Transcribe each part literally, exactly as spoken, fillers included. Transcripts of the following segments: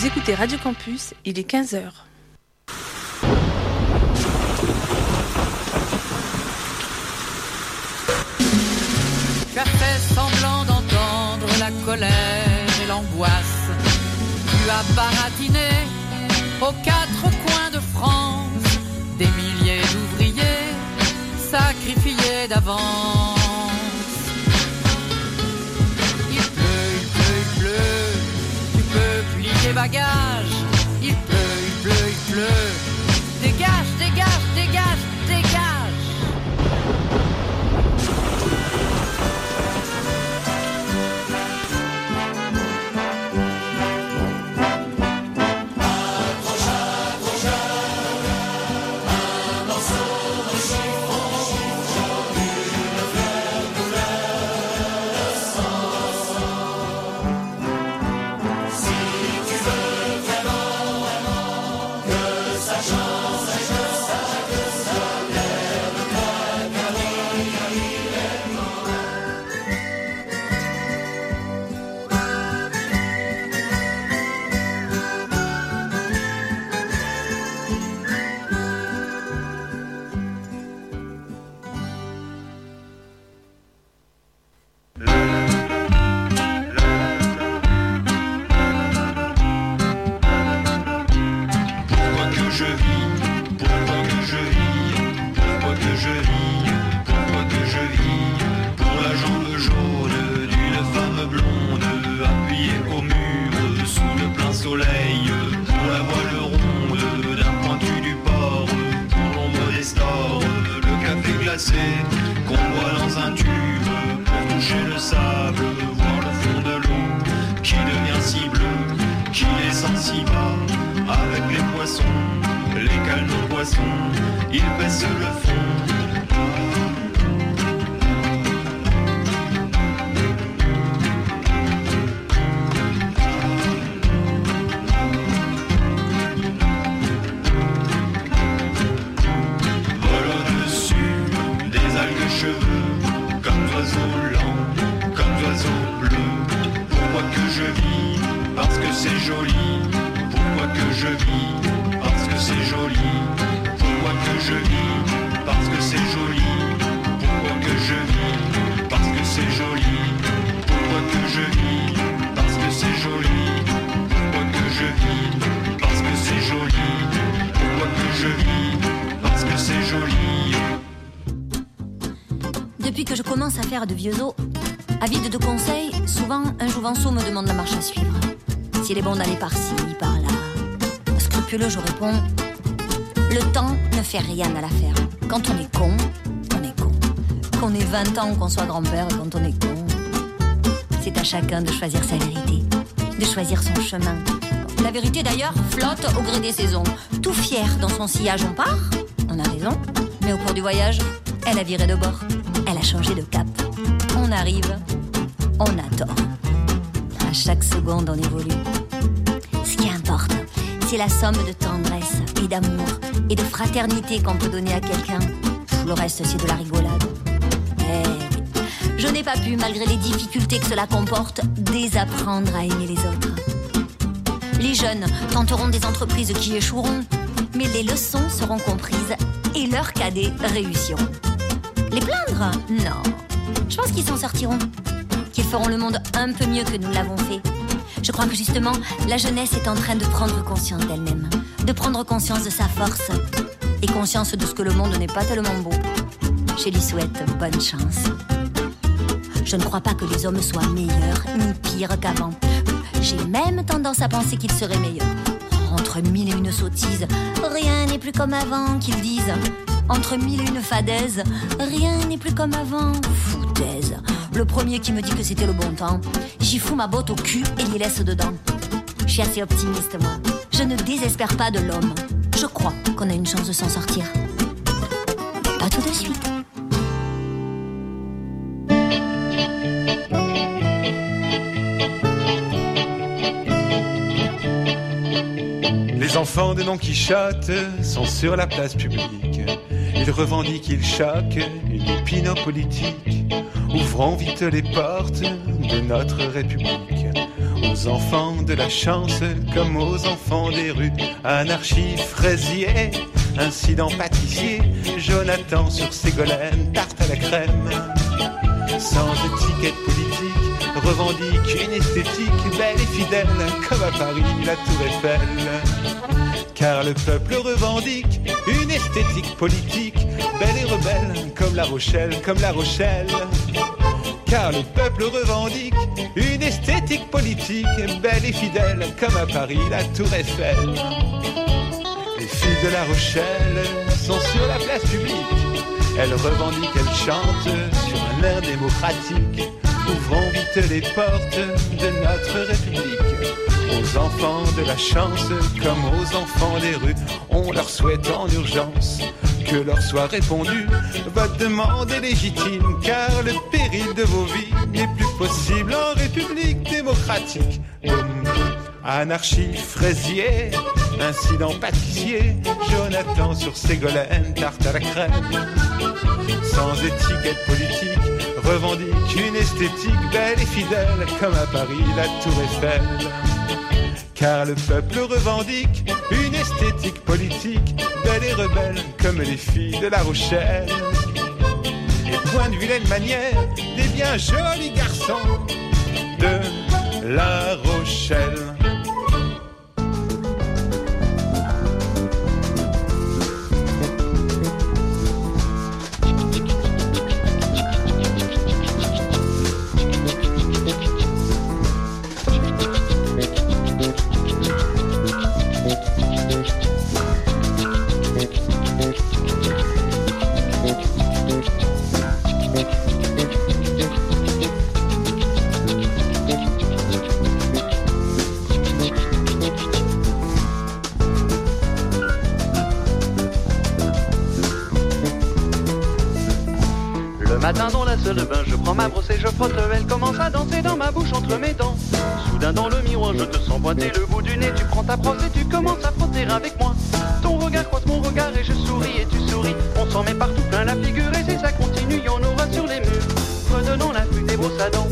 Vous écoutez Radio Campus, il est quinze heures. Tu as fait semblant d'entendre la colère et l'angoisse. Tu as baratiné aux quatre coins de France des milliers d'ouvriers sacrifiés d'avance. Il pleut, il pleut, il pleut, tu peux plier tes bagages. Il pleut, il pleut, il pleut, dégage, dégage, dégage, dégage. De vieux os, avide de conseils, souvent un jouvenceau me demande la marche à suivre. S'il est bon d'aller par-ci, par-là. Scrupuleux, je réponds, le temps ne fait rien à l'affaire. Quand on est con, on est con. Qu'on ait vingt ans, qu'on soit grand-père, quand on est con, c'est à chacun de choisir sa vérité, de choisir son chemin. La vérité d'ailleurs flotte au gré des saisons. Tout fier dans son sillage, on part, on a raison, mais au cours du voyage, elle a viré de bord, elle a changé de cap. On arrive, on a tort. À chaque seconde, on évolue. Ce qui importe, c'est la somme de tendresse et d'amour et de fraternité qu'on peut donner à quelqu'un. Le reste, c'est de la rigolade. Eh oui. Je n'ai pas pu, malgré les difficultés que cela comporte, désapprendre à aimer les autres. Les jeunes tenteront des entreprises qui échoueront, mais les leçons seront comprises et leurs cadets réussiront. Les plaindre ? Non. Je pense qu'ils s'en sortiront, qu'ils feront le monde un peu mieux que nous l'avons fait. Je crois que justement, la jeunesse est en train de prendre conscience d'elle-même, de prendre conscience de sa force et conscience de ce que le monde n'est pas tellement beau. Je lui souhaite bonne chance. Je ne crois pas que les hommes soient meilleurs ni pires qu'avant. J'ai même tendance à penser qu'ils seraient meilleurs. Entre mille et une sottises, rien n'est plus comme avant, qu'ils disent. Entre mille et une fadaises, rien n'est plus comme avant. Foutaise. Le premier qui me dit que c'était le bon temps, j'y fous ma botte au cul et l'y laisse dedans. Je suis assez optimiste, moi. Je ne désespère pas de l'homme. Je crois qu'on a une chance de s'en sortir. Mais pas tout de suite. Les enfants de Don Quichotte sont sur la place publique. Ils revendiquent, ils choquent une épine politique. Ouvrons vite les portes de notre République. Aux enfants de la chance comme aux enfants des rues, anarchie, fraisier, incident pâtissier, Jonathan sur Ségolène, tarte à la crème. Sans étiquette politique, revendique une esthétique belle et fidèle, comme à Paris la Tour Eiffel. Car le peuple revendique une esthétique politique belle et rebelle, comme La Rochelle, comme La Rochelle. Car le peuple revendique une esthétique politique belle et fidèle, comme à Paris la Tour Eiffel. Les filles de La Rochelle sont sur la place publique. Elles revendiquent, elles chantent sur un air démocratique. Ouvrons vite les portes de notre République. Aux enfants de la chance comme aux enfants des rues, on leur souhaite en urgence que leur soit répondu. Votre demande est légitime, car le péril de vos vies n'est plus possible en République démocratique. Boum. Anarchie, fraisier, incident pâtissier, Jonathan sur Ségolène, tarte à la crème. Sans étiquette politique, revendique une esthétique belle et fidèle, comme à Paris la Tour Eiffel. Car le peuple revendique une esthétique politique belle et rebelle, comme les filles de La Rochelle. Et point de vilaine manière des bien jolis garçons de La Rochelle. Matin dans la salle de bain, je prends ma brosse et je frotte. Elle commence à danser dans ma bouche entre mes dents. Soudain dans le miroir, je te sens pointer le bout du nez. Tu prends ta brosse et tu commences à frotter avec moi. Ton regard croise mon regard et je souris et tu souris. On s'en met partout plein la figure et si ça continue, y en aura sur les murs. Redonnons la pluie des brosses à dents.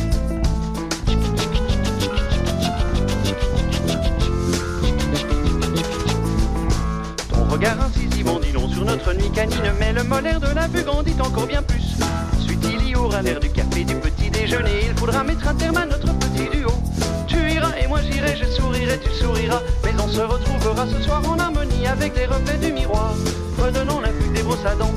Ton regard incisif en dit long sur notre nuit canine, mais le molaire de la vue grandit encore bien plus. Il y aura l'air du café du petit déjeuner. Il faudra mettre un terme à notre petit duo. Tu iras et moi j'irai, je sourirai, tu souriras. Mais on se retrouvera ce soir en harmonie avec les reflets du miroir. Redonnons la pluie des brosses à dents.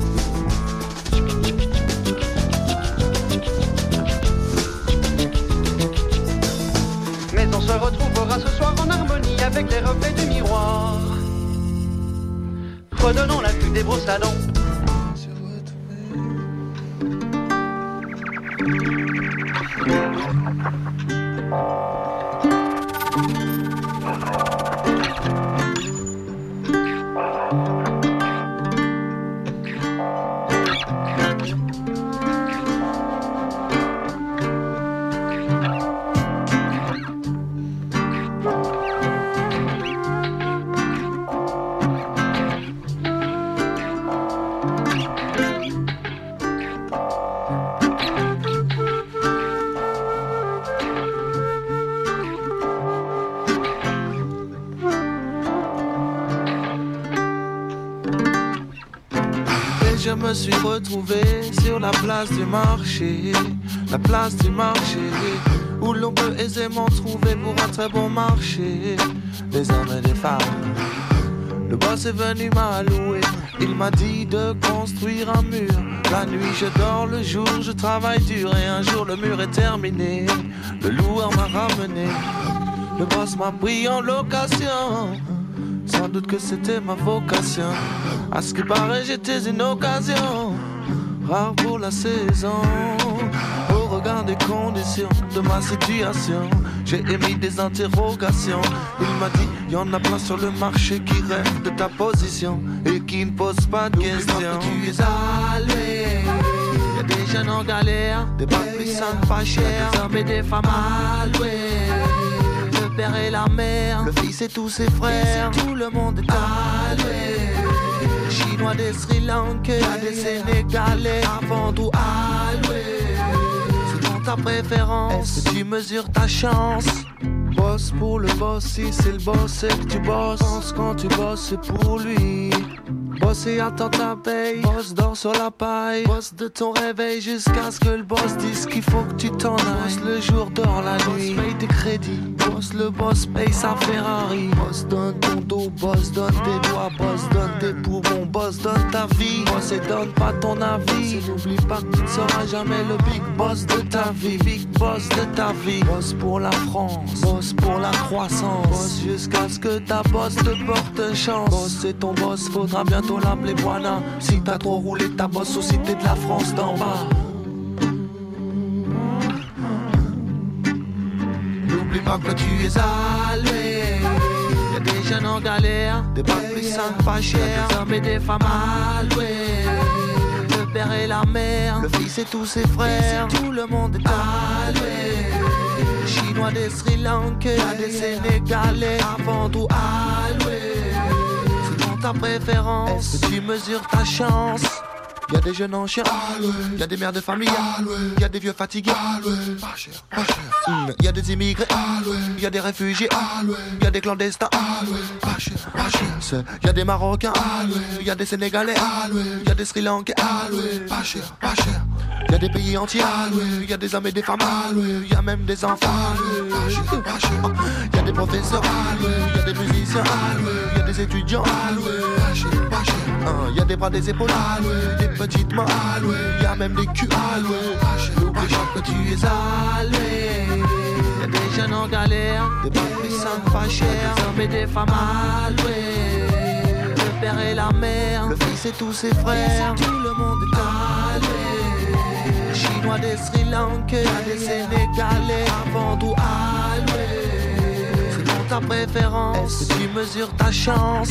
Mais on se retrouvera ce soir en harmonie avec les reflets du miroir. Redonnons la pluie des brosses à dents. Je me suis retrouvé sur la place du marché, la place du marché, où l'on peut aisément trouver pour un très bon marché des hommes et des femmes. Le boss est venu m'a loué, il m'a dit de construire un mur. La nuit je dors, le jour je travaille dur, et un jour le mur est terminé, le loueur m'a ramené. Le boss m'a pris en location, sans doute que c'était ma vocation. À ce qui paraît j'étais une occasion rare pour la saison. Au regard des conditions de ma situation, j'ai émis des interrogations. Il m'a dit, y'en a plein sur le marché qui rêvent de ta position et qui ne posent pas de questions. Tu es allé, y'a des jeunes en galère, des bacs plus simples pas chers, des hommes et des femmes alloués. Le père et la mère, le fils et tous ses frères, tout le monde est alloué. Chinois, des Sri Lankais, des Sénégalais, avant tout alloué. Selon ta préférence, tu mesures ta chance. Bosse pour le boss, si c'est le boss, c'est que tu bosses. Pense quand tu bosses, c'est pour lui. Bosse et attends ta paye. Bosse, dors sur la paille. Bosse de ton réveil jusqu'à ce que le boss dise qu'il faut que tu t'en ailles. Bosse le jour, dors la nuit. Bosse paye tes crédits. Bosse le boss, paye sa Ferrari. Bosse donne ton dos, boss donne tes doigts. Boss donne tes poumons, boss donne ta vie. Boss et donne pas ton avis. N'oublie pas que tu ne seras jamais le big boss de ta vie. Big boss de ta vie. Bosse pour la France. Bosse pour la croissance. Bosse jusqu'à ce que ta boss te porte chance. Boss c'est ton boss, faudra bientôt l'appeler Buana. Si t'as trop roulé ta bosse au cité de la France d'en bas. N'oublie pas que tu es alloué. Y'a des jeunes en galère, des bacs plus simples pas chers, des hommes et des femmes alloués. Le père et la mère, le fils et tous ses frères, tout le monde est alloué. Des Chinois, des Sri Lankais, des Sénégalais, avant tout alloué. Selon ta préférence, est-ce que tu mesures ta chance? Y'a des jeunes en chien, y'a des mères de famille, y'a des vieux fatigués, pas cher, pas cher. Mm. Y'a des immigrés, y'a des réfugiés, y'a des clandestins, pas cher, pas cher. Y'a des Marocains, y'a des Sénégalais, y'a des Sri Lankais, pas cher, pas cher. Y'a des pays entiers, y'a des hommes et des femmes, y'a même des enfants, pas cher, pas cher. Y'a des professeurs, y'a des musiciens, y'a des étudiants, pas cher, pas cher. Y'a des bras, des épaules, des petites mains, y'a même des culs, n'oublie pas que tu es alloué. Y'a des jeunes en galère, des bacs plus simples pas chers, des hommes et des femmes alloués. Le père et la mère, le fils et tous ses frères, tout le monde est alloué. Des Chinois, des Sri Lankais, des Sénégalais, avant tout alloué. Selon ta préférence, est-ce que tu mesures ta chance?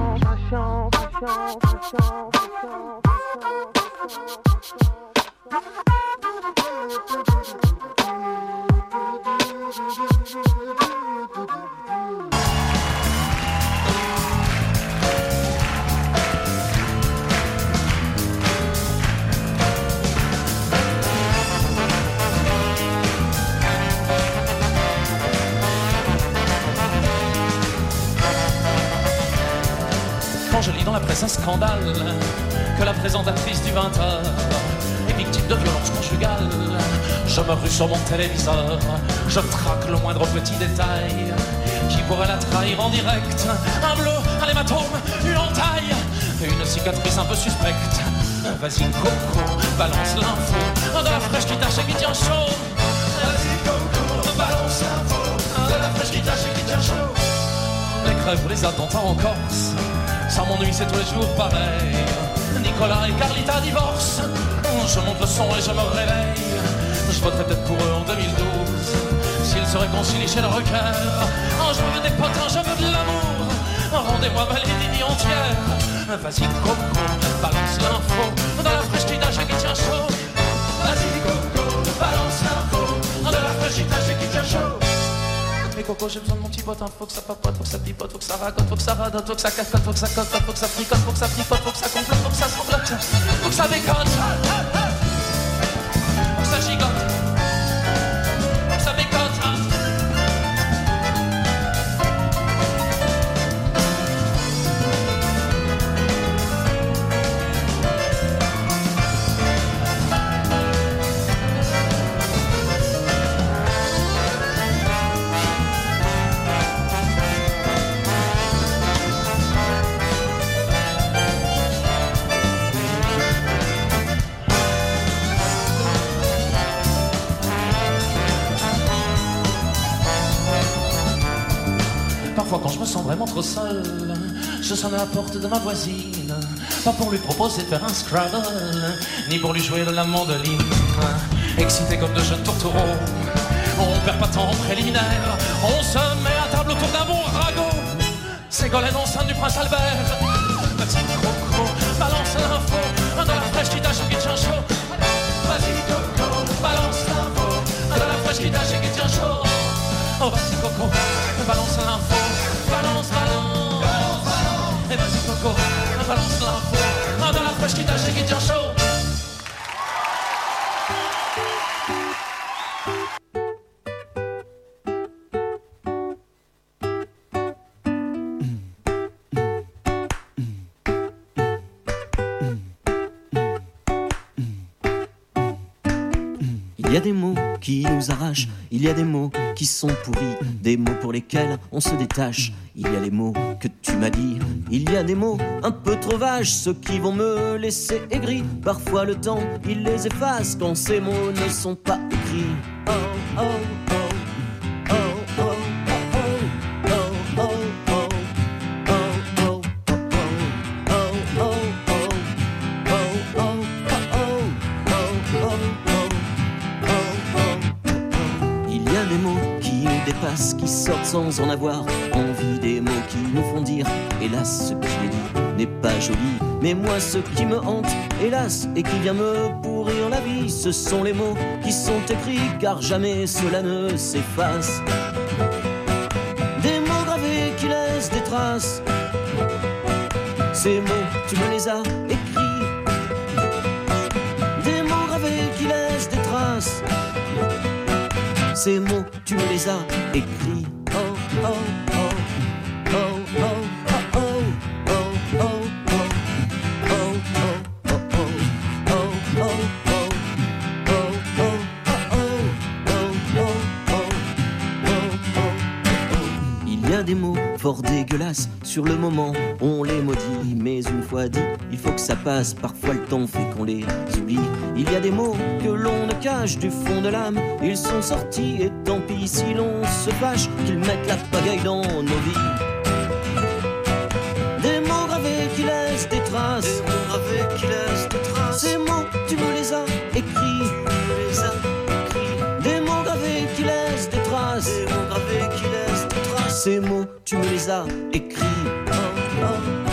Quand je lis dans la presse un scandale, que la présentatrice du vingt heures est victime de violence conjugale, je me rue sur mon téléviseur, je traque le moindre petit détail qui pourrait la trahir en direct. Un bleu, un hématome, une entaille, une cicatrice un peu suspecte. Vas-y Coco, balance l'info, de la fraîche qui tâche et qui tient chaud. Vas-y Coco, balance l'info, de la fraîche qui tâche et qui tient chaud. Les crèves ou les attentats en Corse, ça m'ennuie, c'est tous les jours pareil. Nicolas et Carlita divorcent, je monte le son et je me réveille. Je voterai peut-être pour eux en deux mille douze, s'ils se réconcilient chez le Rocker. Un je veux des potes, un je veux de l'amour, rendez-moi ma Lady entière. Vas-y Coco, balance l'info, dans la fraîche qui nage et qui tient chaud. Vas-y Coco, balance l'info, dans la fraîche qui nage et qui tient chaud. Mais Coco, j'ai besoin de mon petit pote, hein. Faut que ça papote, faut que ça pipote, faut que ça raconte, faut que ça radote, faut que ça cacote, faut que ça cote, faut que ça fricote, faut que ça pipote, faut que ça complote, faut que ça sanglote, faut que ça décote, faut que ça gigote, faut que ça décote. Parfois quand je me sens vraiment trop seul, je sonne à la porte de ma voisine, pas pour lui proposer de faire un Scrabble, ni pour lui jouer de la mandoline. Excité comme de jeunes tourtereaux, on perd pas de temps en préliminaire, on se met à table autour d'un bon ragot, Ségolène enceinte du prince Albert. Vas-y Coco, balance l'info, de la fraîche qui tâche et qui tient chaud. Vas-y Coco, balance l'info, de la fraîche qui tâche et qui tient chaud. Oh vas-y Coco, balance l'info, balance, balance, balance, balance. Et vas-y Coco, balance l'info, de la fraîche qui tâche et qui tient chaud. Il y a des mots qui nous arrachent, il y a des mots qui sont pourris, des mots pour lesquels on se détache. Il y a les mots que tu m'as dit, il y a des mots un peu trop vages, ceux qui vont me laisser aigri. Parfois le temps, il les efface quand ces mots ne sont pas écrits. Oh, oh, oh. Qui sortent sans en avoir envie, des mots qui nous font dire hélas, ce qui est dit n'est pas joli. Mais moi ce qui me hante, hélas, et qui vient me pourrir la vie, ce sont les mots qui sont écrits, car jamais cela ne s'efface. Des mots gravés qui laissent des traces, ces mots tu me les as écrits. Des mots gravés qui laissent des traces, ces mots, tu me les as écrits. Oh, oh, oh, oh, oh, oh, oh, oh, oh, il y a des mots fort dégueulasses, sur le moment on les maudit, mais une fois dit, il faut que ça passe, parfois le temps fait qu'on les oublie. Il y a des mots que l'on ne cache du fond de l'âme, ils sont sortis et tant pis si l'on se fâche, qu'ils mettent la pagaille dans nos vies. Des mots gravés qui laissent des traces, des mots gravés qui laissent des traces, ces mots tu me les as écrits, tu me les as écrits. Des mots gravés qui laissent des traces, des mots gravés qui laissent des traces, ces mots tu me les as écrits. Oh, oh, oh.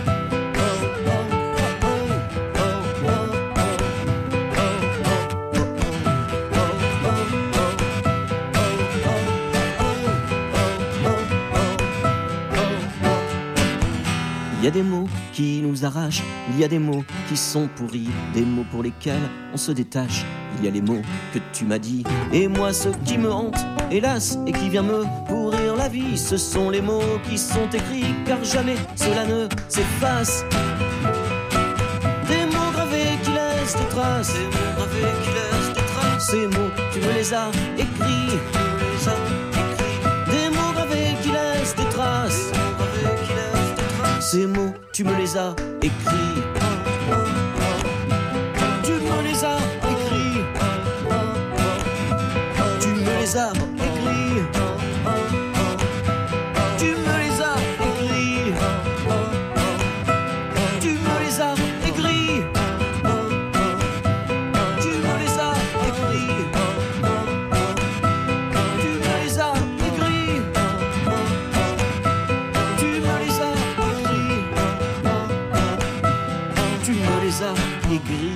Il y a des mots qui nous arrachent, il y a des mots qui sont pourris, des mots pour lesquels on se détache. Il y a les mots que tu m'as dit, et moi ceux qui me hantent, hélas, et qui viennent me pourrir la vie, ce sont les mots qui sont écrits, car jamais cela ne s'efface. Des mots gravés qui laissent des traces, des mots gravés qui laissent des traces, ces mots tu me les as écrits, tu me les as écrits. Des mots gravés qui laissent des traces, des mots gravés qui laissent des traces, ces mots tu me les as écrits. Tu me les as écrits. Tu me les as écrits. Tu me les as écrits. Tu me les as écrits. Tu me les as écrits. Tu me les as écrits. Tu me les as écrits. Tu me les as écrits.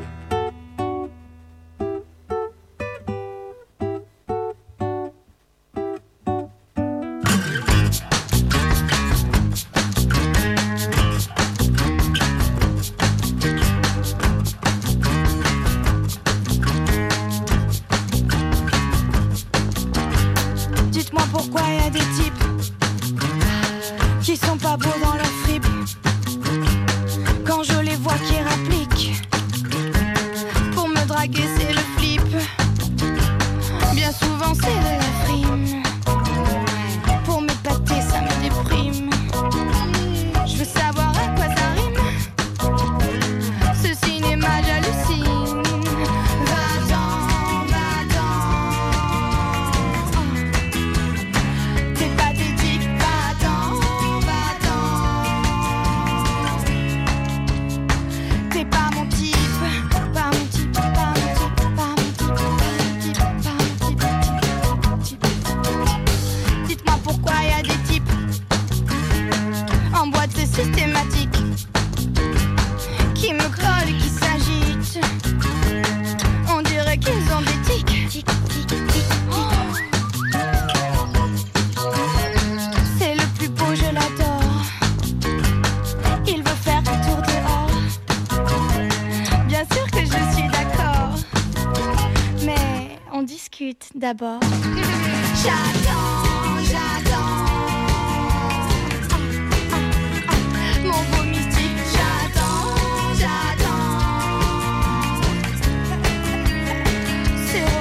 Dites-moi pourquoi y a des types qui sont pas beaux dans leur fripe. Quand je les vois qui rappliquent, pour me draguer c'est le flip. Bien souvent c'est de la frime, pour m'épater ça me déprime. Je veux savoir à quoi ça rime, ce cinéma j'hallucine. Va-t'en, va-t'en, t'es pathétique, va-t'en, va-t'en. T'es pas mon type, pas mon type, pas mon type, pas mon type, pas mon type, pas mon type, type. Dites-moi pourquoi y a des types en boîte c'est systématique, qui me collent et qui s'agitent. On dirait qu'ils ont des tics. Tic, tic, tic, oh. C'est le plus beau, je l'adore. Il veut faire un tour dehors. Bien sûr que je suis d'accord, mais on discute d'abord. J'attends, j'attends. Mon beau mystique, j'attends, j'attends. C'est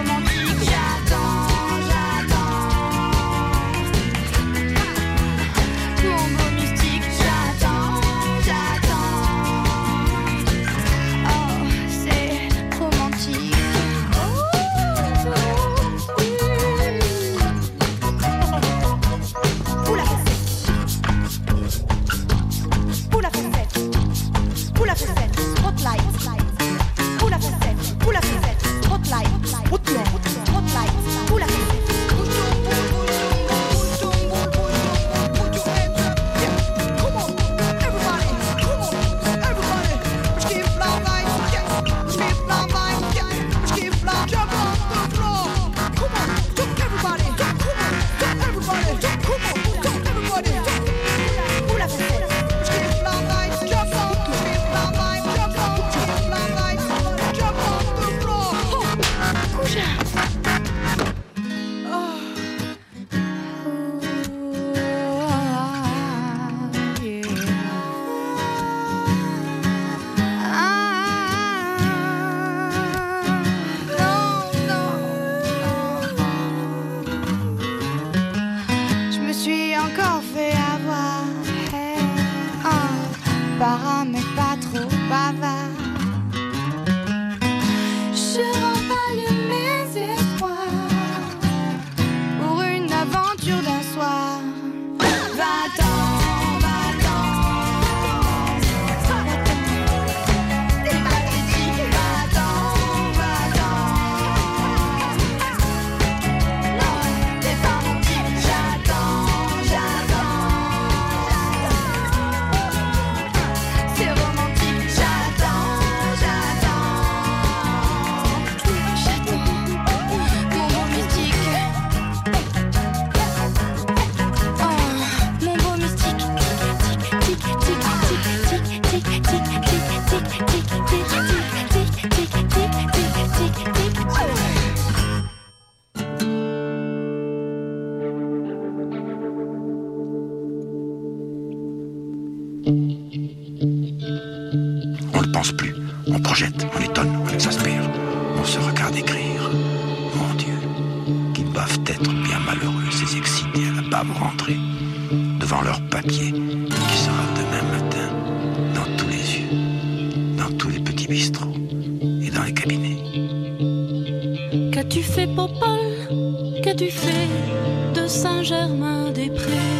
pense plus. On projette, on étonne, on exaspère. On se regarde écrire. Mon Dieu, qu'ils doivent être bien malheureux, ces excités à la bave rentrée, devant leur papier, qui sera demain matin dans tous les yeux, dans tous les petits bistrots et dans les cabinets. Qu'as-tu fait, Popol? Qu'as-tu fait de Saint-Germain-des-Prés?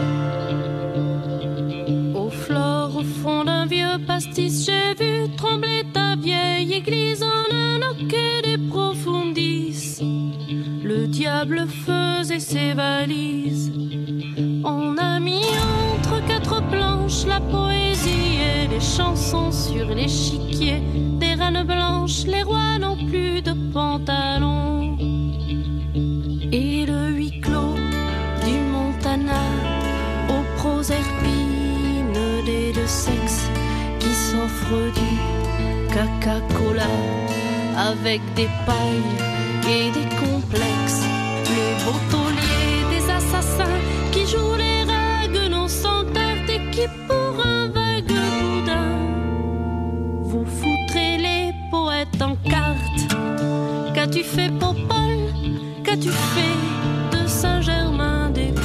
Au flore, au fond d'un vieux pastis, j'ai vu trembler ta vieille église en un hoquet des profundis. Le diable faisait ses valises. On a mis entre quatre planches la poésie et les chansons sur l'échiquier. Des reines blanches, les rois n'ont plus de pantalons. Et le huis clos du Montana aux proserpines des deux sexes qui s'offrent du Coca-Cola avec des pailles et des complexes. Les beaux tauliers des assassins qui jouent les raguenons sans tarte et qui pour un vague boudin vous foutrez les poètes en carte. Qu'as-tu fait, Popol? Qu'as-tu fait de Saint-Germain-des-Prés?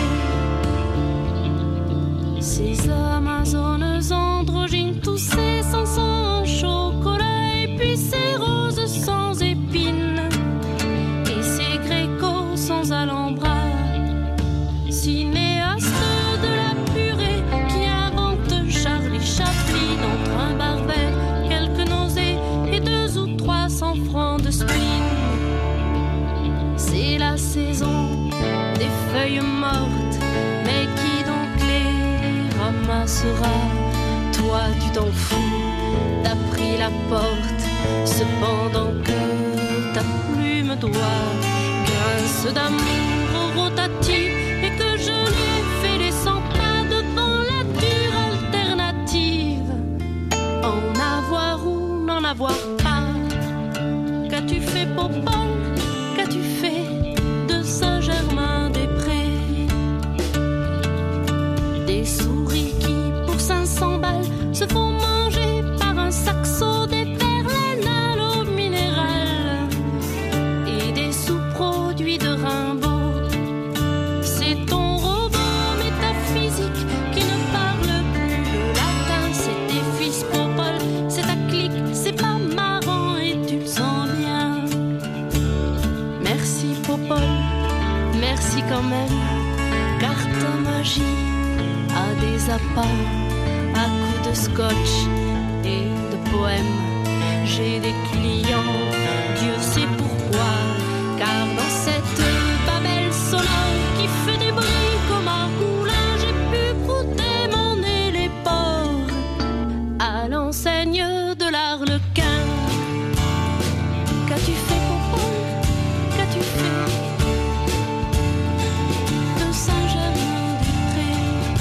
Ces amazones androgynes, tous ces sans en chocolat, et puis ces roses sans épines, et ces grécos sans alhambra, cinéastes de la purée qui inventent Charlie Chaplin entre un barbet, quelques nausées et deux ou trois cents francs de spleen. C'est la saison des feuilles mortes, mais qui donc les ramassera? Toi tu t'en fous, t'as pris la porte, cependant que ta plume d'oie grince d'amour au rotati, et que je n'ai fait les cent pas devant la dure alternative. En avoir ou n'en avoir pas. Qu'as-tu fait, Popol? Qu'as-tu fait de Saint-Germain-des-Prés? Des souris qui, pour cinq cents balles, se font manger par un saxo, des verlaines à l'eau minérale et des sous-produits de Rimbaud. C'est ton robot métaphysique qui ne parle plus le latin. C'est tes fils, Popol, c'est ta clique, c'est pas marrant et tu le sens bien. Merci, Popol, merci quand même, car ta magie a des appâts à coups de scotch et de poèmes. J'ai des clients, Dieu sait pourquoi, car dans cette babelle sonore qui fait des bruits comme un moulin, j'ai pu brouter mon nez les pores à l'enseigne de l'arlequin. Qu'as-tu fait, Popol? Qu'as-tu fait de Saint-Germain-des-Prés?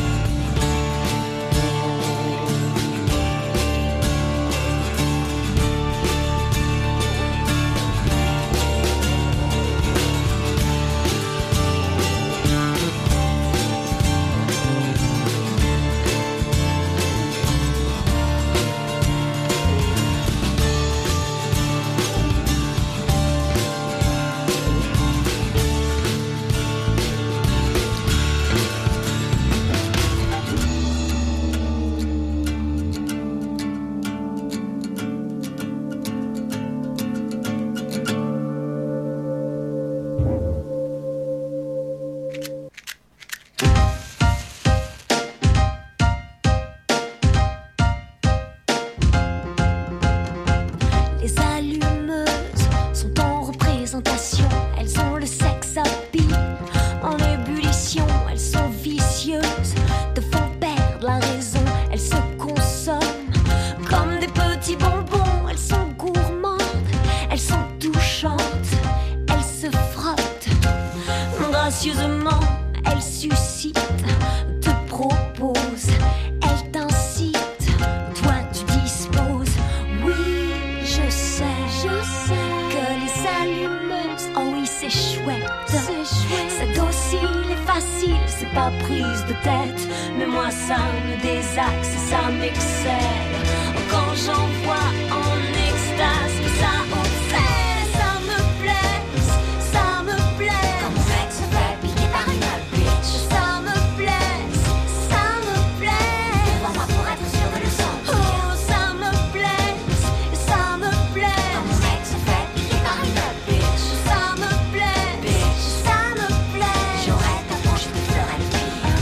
Les allumeuses sont en représentation, elles ont le sexe habile en ébullition, elles sont vicieuses, te font perdre la raison, elles se consomment comme des petits bonbons, elles sont gourmandes, elles sont touchantes, elles se frottent gracieusement, elles suscitent, te proposent, elles t'incitent, toi tu disposes. Oui, je sais, je sais que les allumeuses, oh oui c'est chouette, c'est chouette, c'est docile et facile, c'est pas prise de tête, mais moi ça me désaxe, ça m'excelle. Quand quand j'en vois en extase. Mais ça on fait, ça me plaît, ça me plaît. Quand mon mec se fait piquer par une bitch. Ça me plaît, ça me plaît. Devant moi pour être sûr de le sentir. Oh, ça me plaît, ça me plaît. Quand mon mec se fait piquer par une bitch. Ça me plaît, bitch. Ça me plaît. J'aurais ta peau, je te ferais le pire.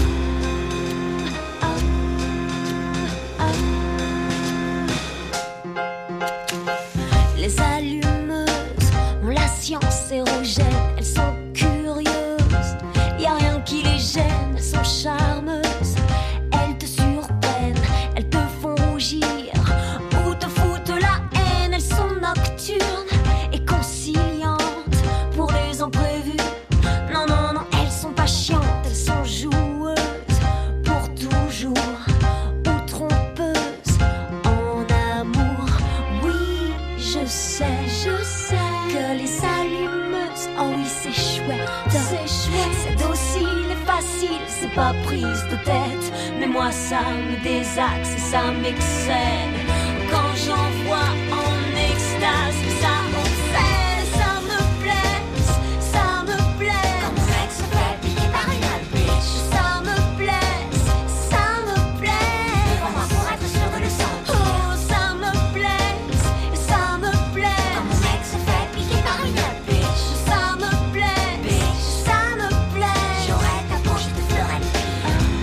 Les allumeuses ont la science érogène. Elles sont curieuses, y a rien qui les gêne. Elles sont charmeuses, elles te surprennent. Elles te font rougir ou te foutent la haine. Elles sont nocturnes et conciliantes pour les imprévus. Non, non, non, elles sont pas chiantes. Elles sont joueuses pour toujours ou trompeuses en amour. Oui, je sais, je sais que les allumeuses, oh oui, c'est chouette, c'est chouette, c'est docile et facile, c'est pas prise de tête. Mais moi, ça me désaxe et ça m'excède. Quand j'en vois en extase, ça on fait, ça me plaît, ça me plaît. Quand mon mec se fait piquer par une bitch. Ça me plaît, ça me plaît. Devant moi pour être sûr de le sentir. Oh, ça me plaît, ça me plaît. Quand mon mec se fait piquer par une bitch. Ça me plaît, bitch. Ça me plaît. J'aurais ta peau, je te ferais le pire.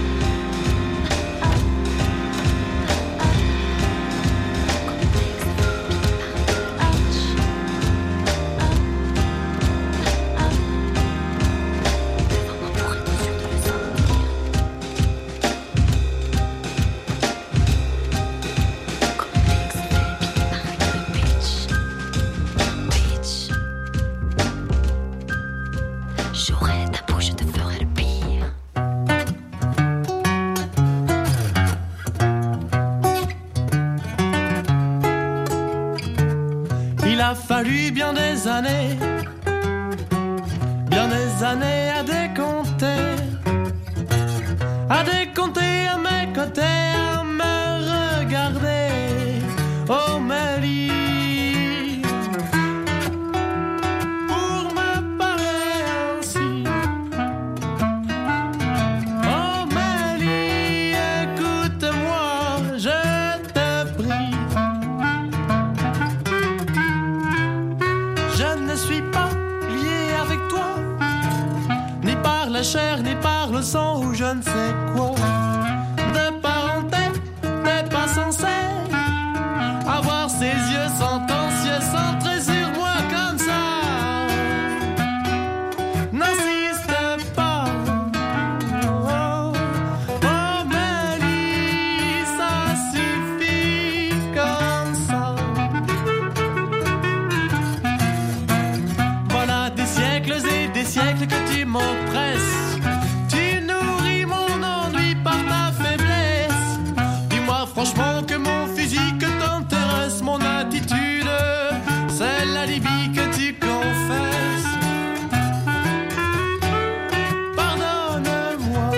J'aurais ta peau, je te ferais le pire. Il a fallu bien des années, bien des années à décompter, à décompter à mes côtés, à me regarder, oh Mélie, pour me parler ainsi. Oh Mélie, écoute-moi, je te prie. Je ne suis pas lié avec toi, ni par la chair, ni par le sang, ou je ne sais quoi. De parenté, t'es pas censé avoir ses yeux sentencieux centrés sur moi comme ça. N'insiste pas. Oh, oh Mélie, ça suffit comme ça. Voilà des siècles et des siècles que tu m'oppresses. Tu nourris mon ennui par ta faiblesse. Dis-moi franchement que mon physique t'intéresse. Mon attitude, c'est l'alibi que tu confesses. Pardonne-moi.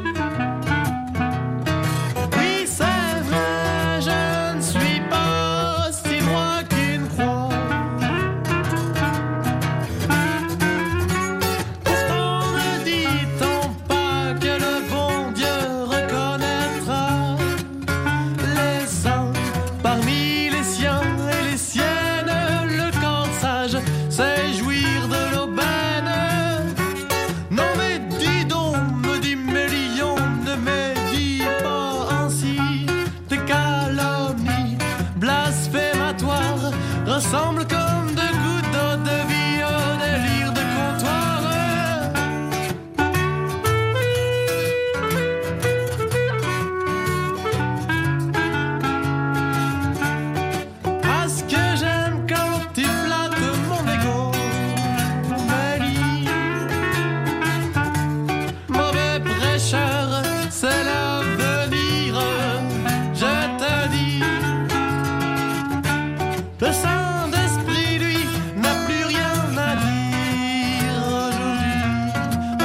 Oui, c'est vrai, je ne suis pas si droit qu'une croix. Pourtant ne dit-on pas que le bon Dieu reconnaîtra les uns parmi les siens et les siennes. Le corps sage, c'est jouir de l'aubaine. Non mais dis donc, me dit Mélion, ne médis pas ainsi. Tes calomnies blasphématoires ressemblent comme deux gouttes d'eau de vie au délire de comptoir. À ce que j'aime quand tu flattes mon ego, Mélie. Mauvais prêcheur, c'est l'avenir, je te dis. Le Saint-Esprit, lui, n'a plus rien à dire aujourd'hui.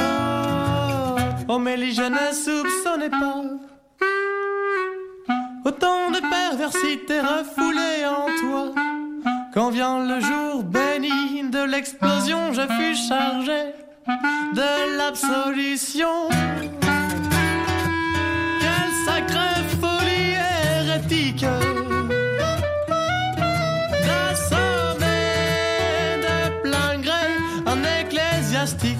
Oh, oh Mélie, je ne soupçonnais pas autant de perversion l'adversité refoulée en toi. Quand vient le jour béni de l'explosion, je fus chargé de l'absolution. Quelle sacrée folie hérétique d'assommer de plein gré un ecclésiastique.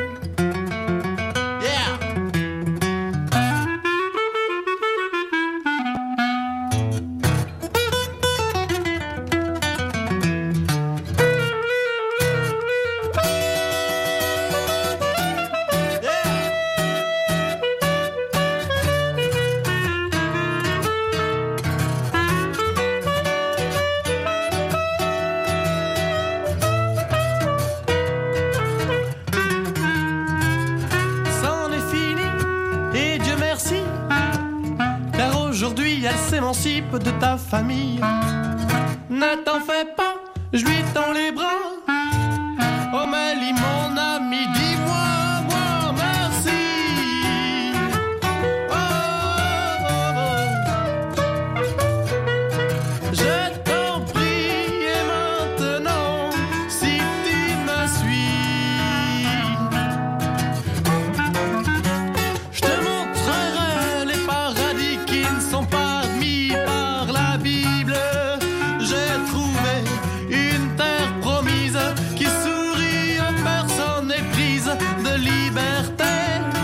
S'émancipe de ta famille. Ne t'en fais pas, je lui tends les bras. Oh Mélie, mon ami, dis-moi, moi, merci. Oh, oh, oh. Je t'en prie, et maintenant, si tu me suis, je te montrerai les paradis qui ne sont pas de liberté.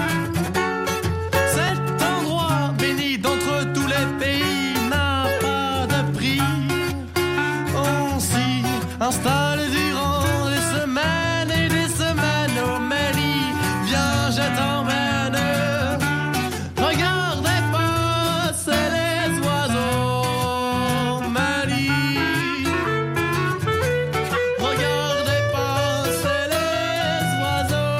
Cet endroit béni d'entre tous les pays n'a pas de prix. On s'y installe durant des semaines et des semaines. Oh Mélie, viens, je t'emmène. Regardez passer les oiseaux, Mélie. Regardez passer les oiseaux.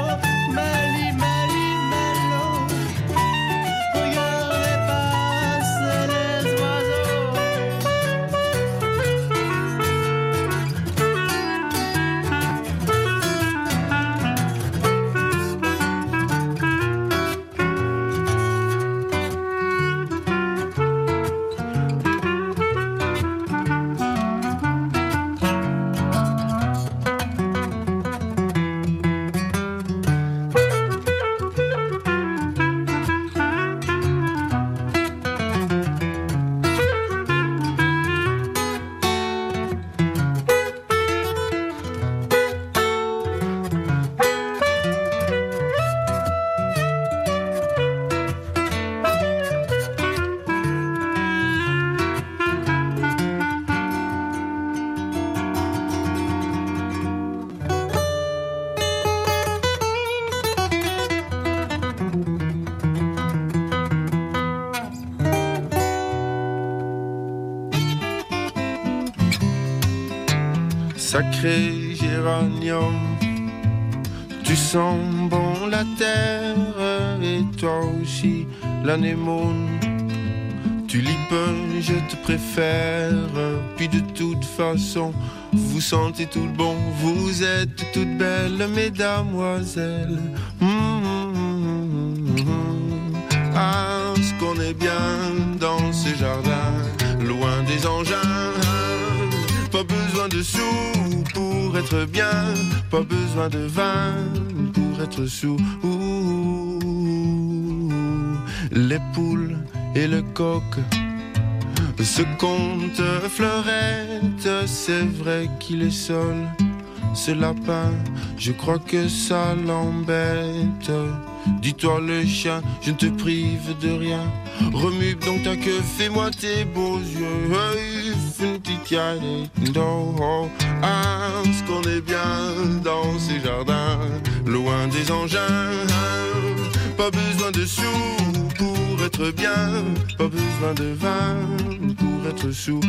Sacré géranium, tu sens bon la terre, et toi aussi l'anémone. Tulipe, je te préfère, puis de toute façon, vous sentez tout bon, vous êtes toutes belles, mesdamoiselles. Mmh, mmh, mmh. Ah, ce qu'on est bien dans ce jardin, loin des engins. Pas besoin de sous pour être bien, pas besoin de vin pour être sous. Les poules et le coq se comptent fleurette, c'est vrai qu'il est seul. Ce lapin, je crois que ça l'embête. Dis-toi le chien, je ne te prive de rien. Remue donc ta queue, fais-moi tes beaux yeux. Ah, ce qu'on est bien dans ces jardins, loin des engins. Pas besoin de sous pour être bien, pas besoin de vin pour être sous.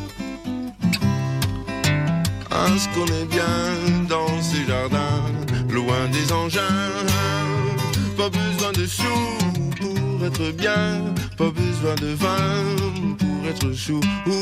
Parce qu'on est bien dans ces jardins, loin des engins. Pas besoin de sous pour être bien, pas besoin de vin pour être chou.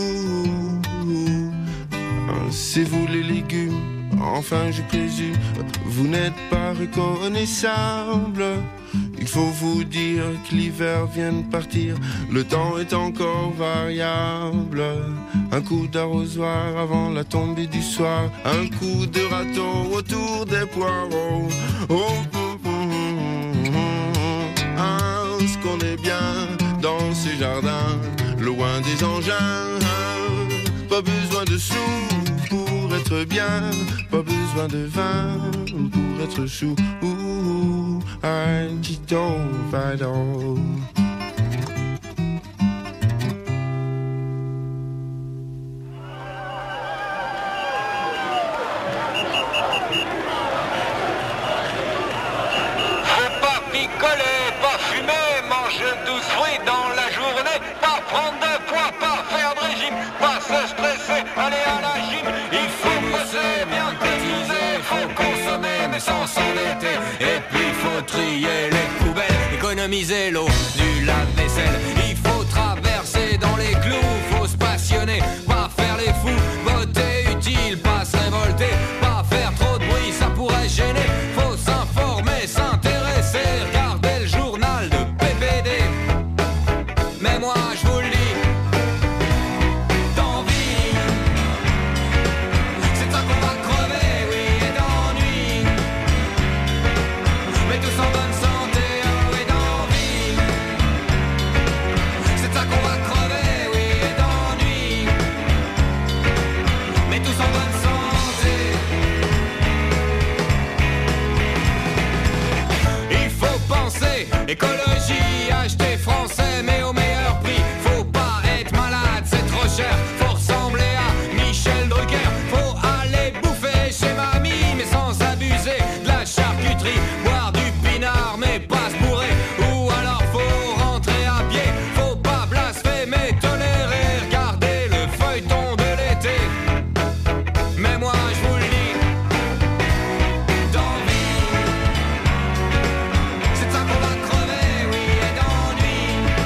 C'est vous les légumes, enfin je présume, vous n'êtes pas reconnaissables. Il faut vous dire que l'hiver vient de partir, le temps est encore variable. Un coup d'arrosoir avant la tombée du soir, un coup de râteau autour des poireaux. Oh, oh, oh, oh, oh. Ah, ce qu'on est bien dans ces jardins, loin des engins. Pas besoin de sous pour être bien, pas besoin de vin pour être chou. Ouh, un petit ovado. Faut pas picoler, pas fumer, manger douze fruits dans la journée, pas prendre de poids, pas faire de régime, pas se stresser, aller à la gym. Il faut bosser, bien cotiser, faut consommer mais sans s'endetter. Et puis faut trier les poubelles, économiser l'eau du lave-vaisselle. Il faut traverser dans les clous, faut se passionner, pas faire les fous. Voter utile, pas se révolter, pas faire trop de bruit, ça pourrait gêner. Faut s'informer, s'intéresser, regarder le journal de P P D. Mais moi je vous le dis, d'envie, c'est ça qu'on va crever, oui, et d'ennui. Mais tous en bonne santé, oh, et d'envie, c'est ça qu'on va crever, oui, et d'ennui. Mais tous en bonne santé. Il faut penser écologie, acheter français mais au meilleur prix. Faut pas être malade, c'est trop cher. Faut ressembler à Michel Drucker. Faut aller bouffer chez mamie mais sans abuser de la charcuterie. Boire du pinard mais pas se bourrer. Ou alors faut rentrer à pied. Faut pas blasphémer, tolérer, regarder le feuilleton de l'été. Mais moi je vous le dis, d'envie, c'est ça qu'on va crever, oui, et d'ennui.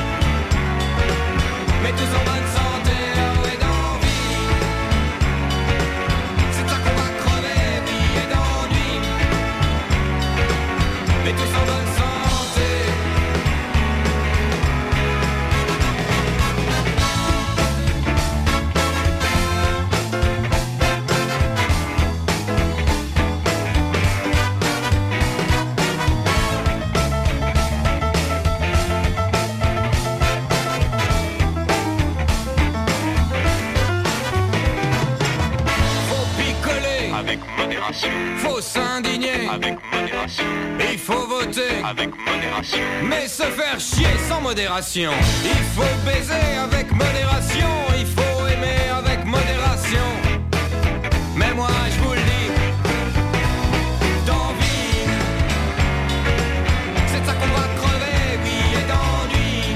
Mais tous en bonne santé, oh, et d'envie, c'est ça qu'on va crever, oui, et d'ennui. Mais tous en bonne santé. Faut picoler avec modération. Faut s'indigner avec modération. Il faut voter avec modération. Mais se faire chier sans modération. Il faut baiser avec modération. Il faut aimer avec modération. Mais moi je vous le dis, d'envie, c'est ça qu'on va crever, oui, et d'ennui.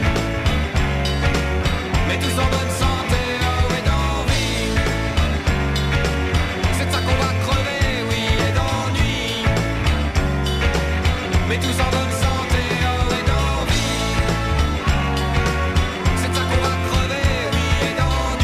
Mais tous en bonne santé, oh, et d'envie, c'est ça qu'on va crever, oui, et d'ennui. Mais tous en bonne santé, oh, et d'envie, c'est ça qu'on va crever, oui, et d'ennui.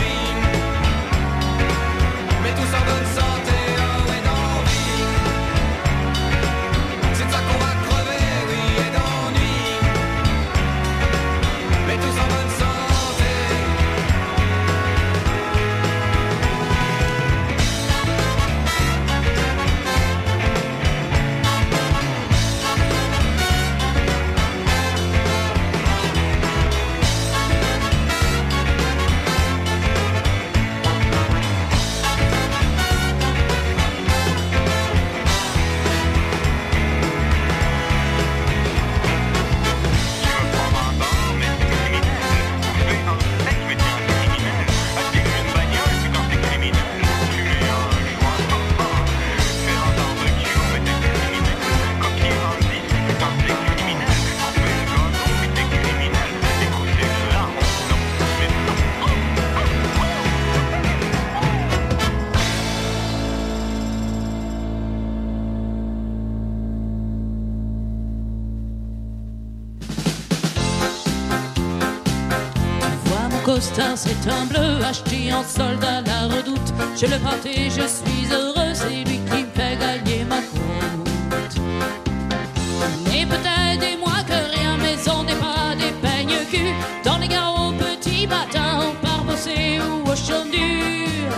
costard, c'est un bleu acheté en solde à la Redoute. Je le porte et je suis heureux, c'est lui qui me fait gagner ma croûte. Et peut-être des mois que rien, mais on n'est pas des peignes-culs. Dans les gares au petit matin, on part bosser ou au chaume dur.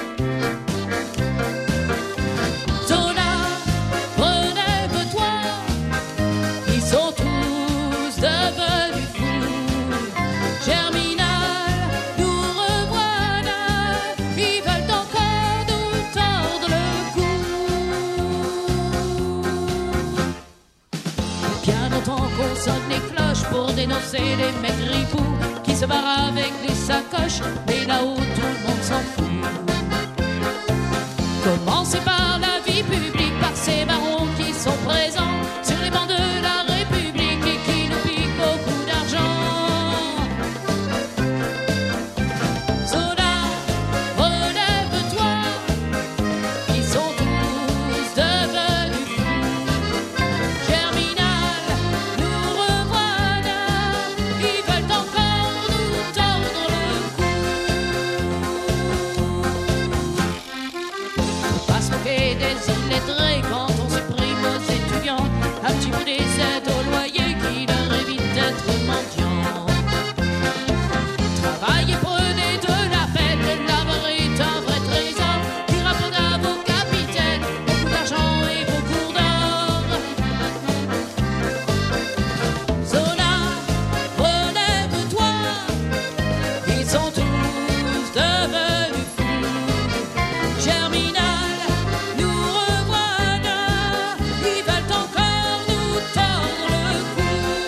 Zola, relève-toi, ils sont tous devenus fous. Germinal, nous revoilà, ils veulent encore nous tordre le cou. Bien longtemps qu'on sonne les cloches pour dénoncer les mecs ripoux qui se barrent avec les sacoches, mais là-haut tout le monde s'en fout. Commencez par la vie publique, par ces barons qui sont présents sur les bancs de la République et qui nous piquent beaucoup d'argent. Zola, relève-toi, ils sont tous devenus fous. Germinal, nous revoilà, ils veulent encore nous tordre le cou. Faut pas se moquer des illettrés quand on supprime aux étudiants un petit peu des aides au loyer qui leur évite d'être mendiants. Travaillez, prenez de la peine, le labeur est un vrai trésor qui rapporte à vos capitaines beaucoup d'argent et beaucoup d'or. Zola, relève-toi, ils sont tous devenus fous. Germinal, nous revoilà, ils veulent encore nous tordre le cou.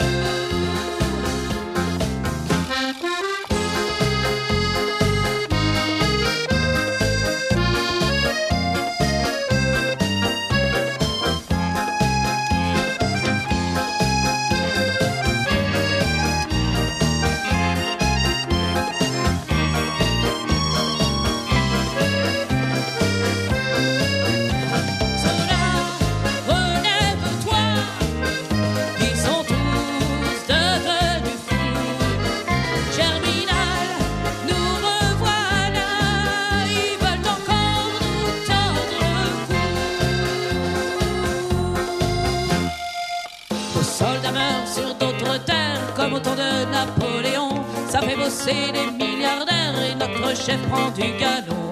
Zola, relève-toi, ils sont tous devenus fous. Germinal, nous revoilà, ils veulent encore nous tordre le cou. Nos soldats meurent sur d'autres terres comme au temps de Napoléon. Ça fait bosser les milliardaires et notre chef prend du galon.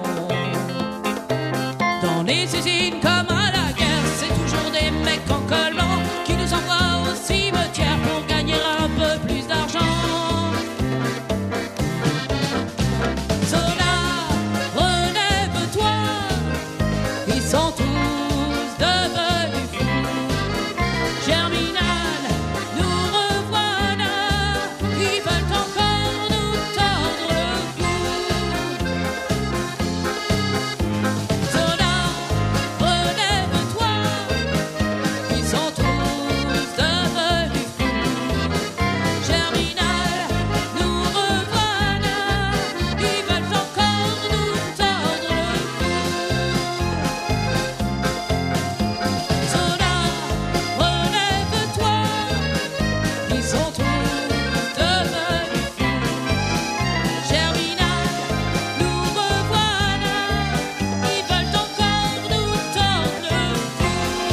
Dans les usines comme à la guerre, c'est toujours des mecs en col blanc qui nous envoient au cimetière pour gagner un peu plus d'argent. Zola, relève-toi, ils sont tous devenus fous. Germinal, nous revoilà, ils veulent encore nous tordre le cou. Zola, relève-toi, ils sont tous devenus fous. Germinal, nous revoilà, ils veulent encore nous tordre le cou. Zola, relève-toi, ils sont tous devenus fous. Germinal, nous revoilà, ils veulent encore nous tordre le cou.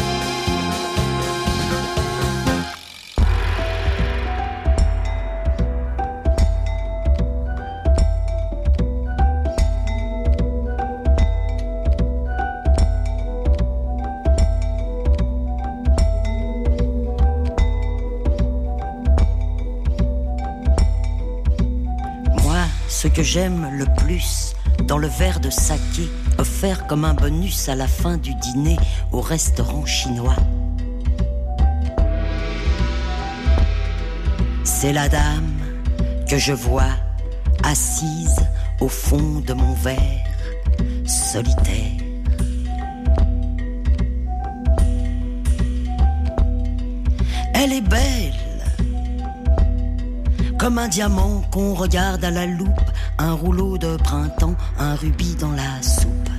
Moi, ce que j'aime le plus dans le verre de saké offert comme un bonus à la fin du dîner au restaurant chinois, c'est la dame que je vois assise au fond de mon verre, solitaire. Elle est belle, comme un diamant qu'on regarde à la loupe, un rouleau de printemps, un rubis dans la soupe.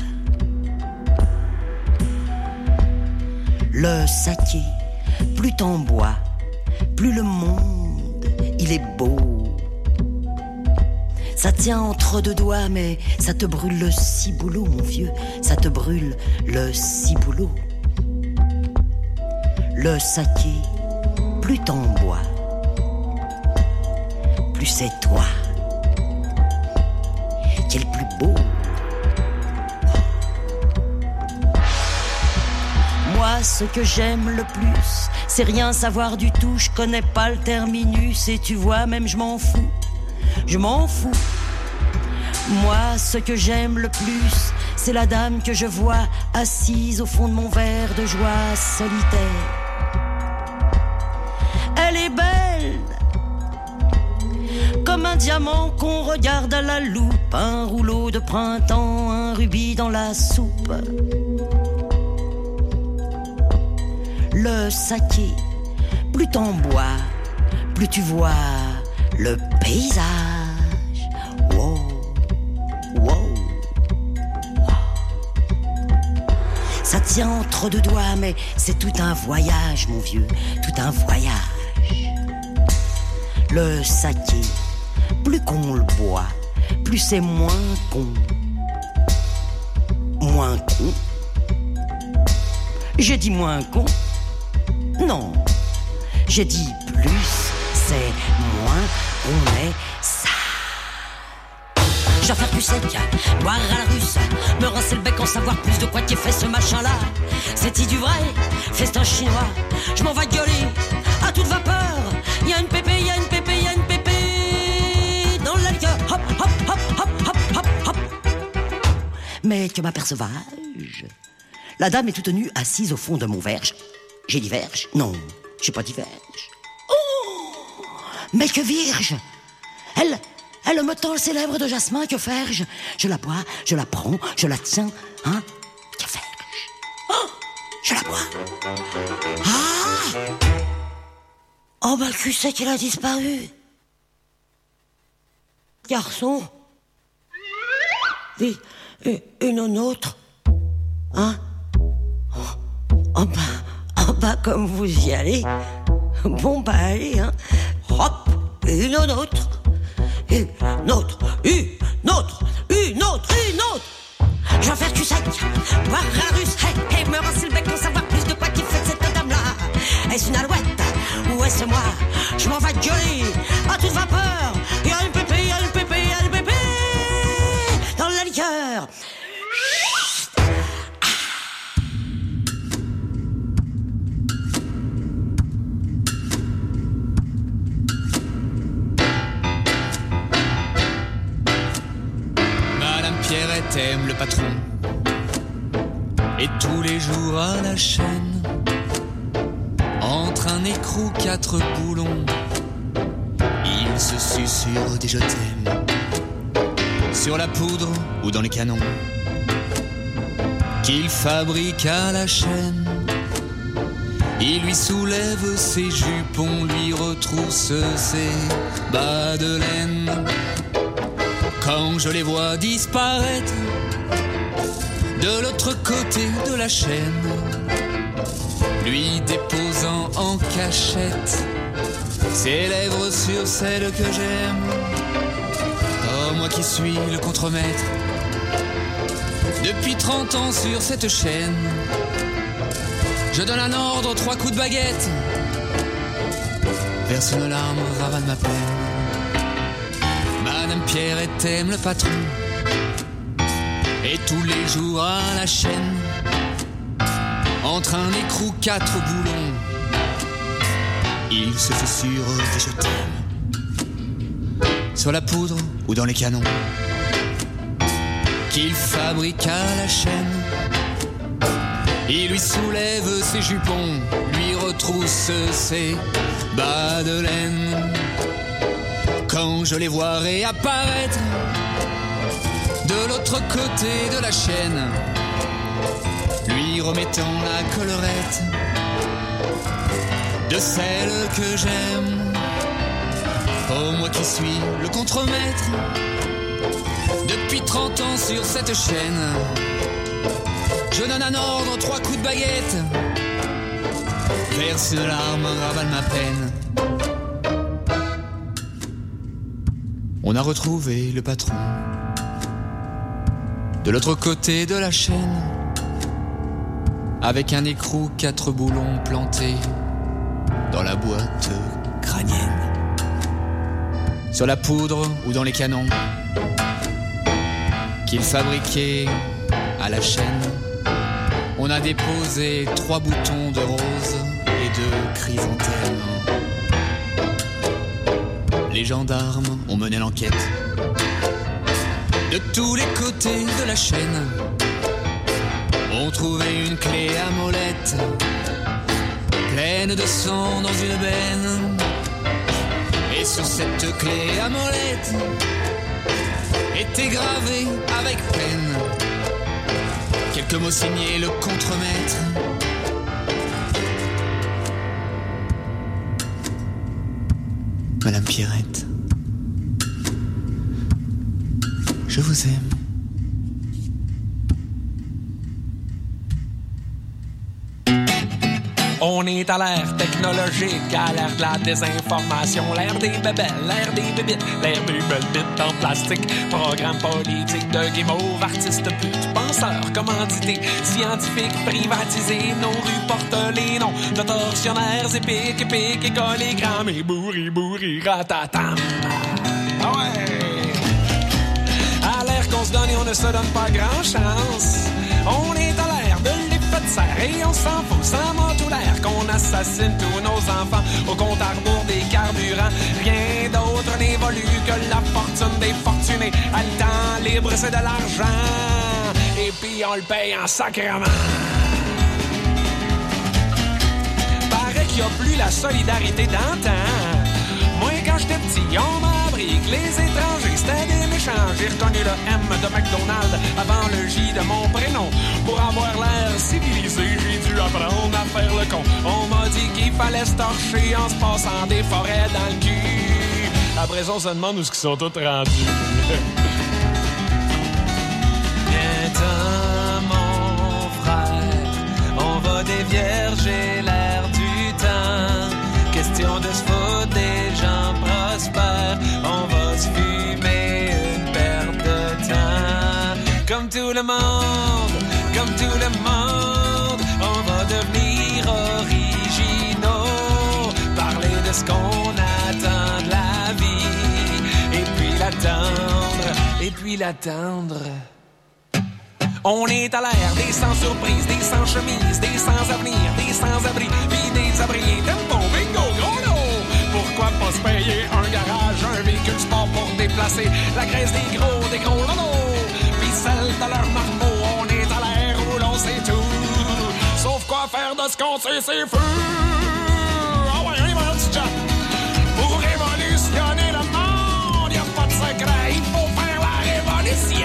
Le saké, plus t'en bois, plus le monde, il est beau. Ça tient entre deux doigts, mais ça te brûle le ciboulot, mon vieux. Ça te brûle le ciboulot. Le saké, plus t'en bois, plus c'est toi qui est le plus beau. Moi, ce que j'aime le plus, c'est rien savoir du tout. Je connais pas le terminus et tu vois, même je m'en fous. Je m'en fous. Moi, ce que j'aime le plus, c'est la dame que je vois assise au fond de mon verre de joie solitaire. Elle est belle, comme un diamant qu'on regarde à la loupe, un rouleau de printemps, un rubis dans la soupe. Le saké, plus t'en bois, plus tu vois le paysage. Wow, wow, wow. Ça tient entre deux doigts, mais c'est tout un voyage, mon vieux, tout un voyage. Le saké, plus qu'on le boit, plus c'est moins con. Moins con. J'ai dit moins con. Non, j'ai dit plus, c'est moins, on est ça. Je dois faire du sec, boire à la russe, me rincer le bec en savoir plus de quoi qu'est fait ce machin-là. C'est-il du vrai, festin chinois, je m'en vais gueuler à toute vapeur. Y'a une pépé, y'a une pépé, y'a une pépé dans la liqueur, hop, hop, hop, hop, hop, hop, hop. Mais que m'apercevais-je? La dame est toute nue assise au fond de mon verge. J'ai dit verge? Non, j'ai pas dit verge. Oh! Mais que virge! Elle, elle me tend le célèbre de jasmin, que faire-je? Je la bois, je la prends, je la tiens, hein? Que faire-je? Oh! Je la bois. Ah! Oh, bah, qui c'est qu'il a disparu? Garçon? Et, et, une autre? Hein? Oh, bah... Oh bah comme vous y allez, bon bah allez hein, hop, une autre, une autre, une autre, une autre, une autre. Je vais faire du sec, boire la russe, hey, hey, me rincer le bec pour savoir plus de quoi qu'il fait cette dame-là. Est-ce une alouette ou est-ce moi? Je m'en vais gueuler à toute vapeur. Y'a une pépé, y'a une pépé, y'a une pépé dans la liqueur. Pierrette aime le patron et tous les jours à la chaîne, entre un écrou, quatre boulons, il se susurre des je t'aime sur la poudre ou dans les canons qu'il fabrique à la chaîne. Il lui soulève ses jupons, lui retrousse ses bas de laine. Quand je les vois disparaître de l'autre côté de la chaîne, lui déposant en cachette ses lèvres sur celle que j'aime. Oh, moi qui suis le contremaître depuis trente ans sur cette chaîne, je donne un ordre, trois coups de baguette, verse une larme, ravale ma peine. Madame Pierrette aime le patron et tous les jours à la chaîne, entre un écrou, quatre boulons, il se fait sur des je t'aime sur la poudre ou dans les canons qu'il fabrique à la chaîne. Il lui soulève ses jupons, lui retrousse ses bas de laine. Quand je les vois réapparaître de l'autre côté de la chaîne, lui remettant la collerette de celle que j'aime. Oh, moi qui suis le contremaître depuis trente ans sur cette chaîne, je donne un ordre, trois coups de baguette, verse une larme, ravale ma peine. On a retrouvé le patron de l'autre côté de la chaîne, avec un écrou, quatre boulons plantés dans la boîte crânienne. Sur la poudre ou dans les canons qu'il fabriquait à la chaîne, on a déposé trois boutons de rose et de chrysanthème. Les gendarmes ont mené l'enquête de tous les côtés de la chaîne. On trouvait une clé à molette pleine de sang dans une benne. Et sur cette clé à molette était gravé avec peine quelques mots signés le contremaître. Madame Pierrette, je vous aime. On est à l'ère technologique, à l'ère de la désinformation, l'ère des bébelles, l'ère des bébites, l'ère des belles bites en plastique, programme politique de guimauve, artistes putes, penseurs, commandités, scientifiques, privatisés, nos rues portent les noms de tortionnaires épiques, épiques, écoles, grammes et bourri, bourri, ratatam. Ah ouais! À l'ère qu'on se donne et on ne se donne pas grand chance, on est à l'ère de l'effet de serre et on s'en fout, ça m'a tout l'air qu'on assassine tous nos enfants au compte à rebours des carburants. Rien d'autre n'évolue que la fortune des fortunés. À le temps libre, c'est de l'argent et puis on le paye en sacrement. Paraît qu'il n'y a plus la solidarité d'antan. Moi, quand j'étais petit, on m'a appris que les étrangers, c'était des méchants. J'ai reconnu le M de McDonald's avant le J de mon prénom. Pour avoir l'air civilisé, j'ai dû apprendre à faire le con. On m'a dit qu'il fallait se torcher en se passant des forêts dans le cul. Après ça, on se demande où ils sont tous rendus. Viens-t'en, mon frère, on va dévierger l'air du temps. Question de se foutre des gens prospères, on va se fumer une perte de temps. Comme tout le monde, comme tout le monde, on va devenir originaux, parler de ce qu'on attend de la vie, et puis l'attendre, et puis l'attendre. On est à l'ère des sans-surprises, des sans-chemises, des sans-avenir, des sans-abri, puis des abriés. Tempo, bingo, gros lot! Pourquoi pas se payer un garage, un véhicule sport pour déplacer la graisse des gros, des gros lolos? Puis celle de leur marmot, on est à l'ère où l'on sait tout. Sauf quoi faire de ce qu'on sait, c'est fou! Ah ouais, on y va, petit chat! Pour révolutionner le monde, y'a pas de secret, il faut faire la révolution!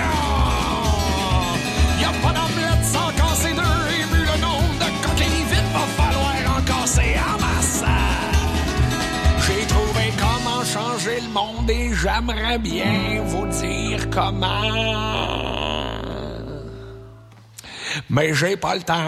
Y'a pas d'omelette sans casser deux, et vu le nombre de coquilles vides, va falloir en casser en masse. J'ai trouvé comment changer le monde et j'aimerais bien vous dire comment. Mais j'ai pas le temps.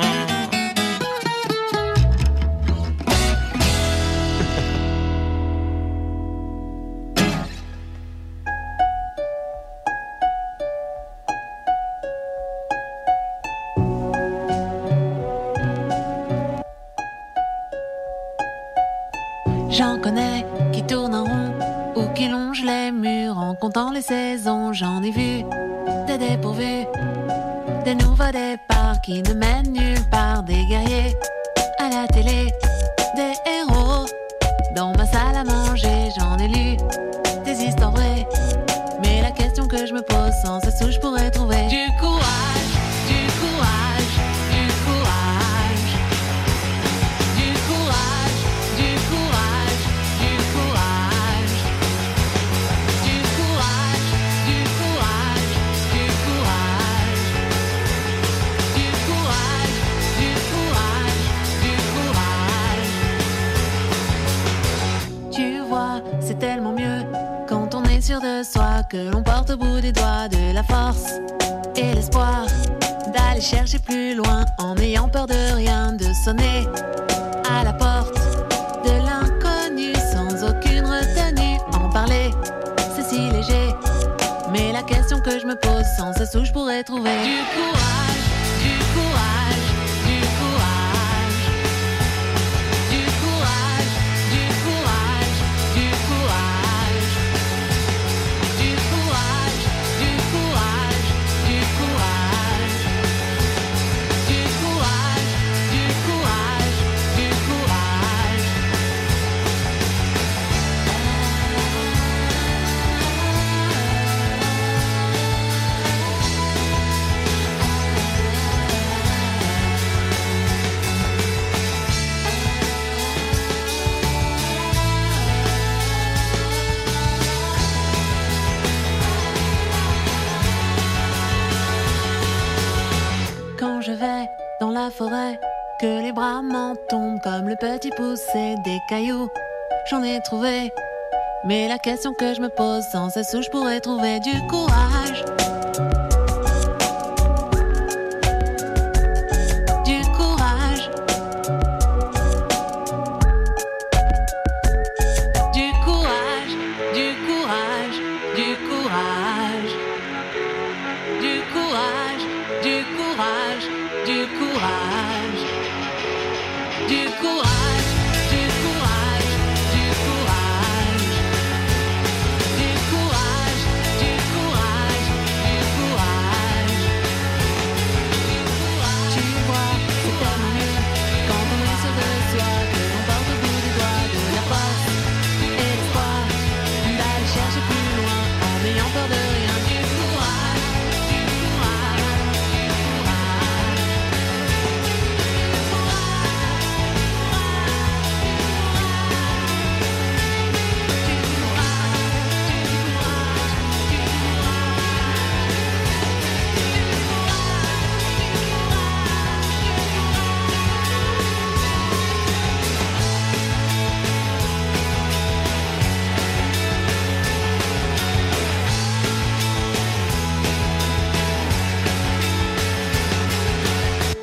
J'en connais qui tournent en rond ou qui longent les murs en comptant les saisons. J'en ai vu des dépourvus, des nouveaux départs qui ne mènent nulle part. Des guerriers à la télé, des héros dans ma salle à manger. J'en ai lu des histoires vraies, mais la question que je me pose, sans ce sou je pourrais trouver du courage, du courage, du courage, du courage, du courage, du courage, du courage, du courage, du courage, du courage, du courage, du courage. Tu vois, c'est tellement mieux quand on est sûr de soi, que l'on porte au bout des doigts de la force et l'espoir d'aller chercher plus loin en n'ayant peur de rien, de sonner à la porte de l'inconnu sans aucune retenue. En parler, c'est si léger pose sans cesse où je pourrais trouver du courage, du courage, du courage, du courage, du courage, du courage, du courage, du courage, du courage, du courage, du courage, du courage. Quand je vais dans la forêt, que les bras m'en tombent comme le petit poussé des cailloux, j'en ai trouvé. Mais la question que je me pose sans cesse où je pourrais trouver du courage, du courage, du courage, du courage, du courage, du courage, du courage, du courage, du courage.